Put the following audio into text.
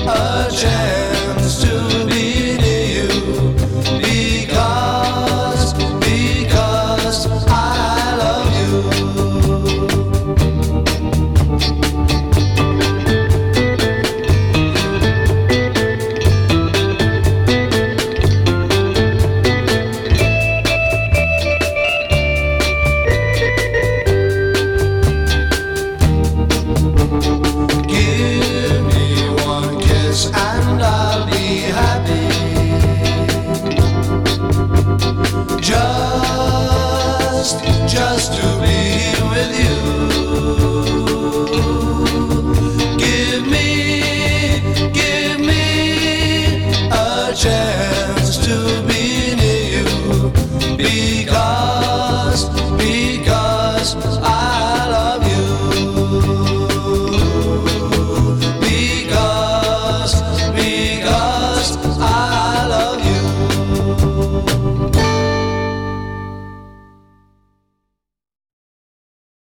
a chance to be near you because I love you. Give me one kiss and I'll be happy. Just to be with you. Give me a chance to be near you because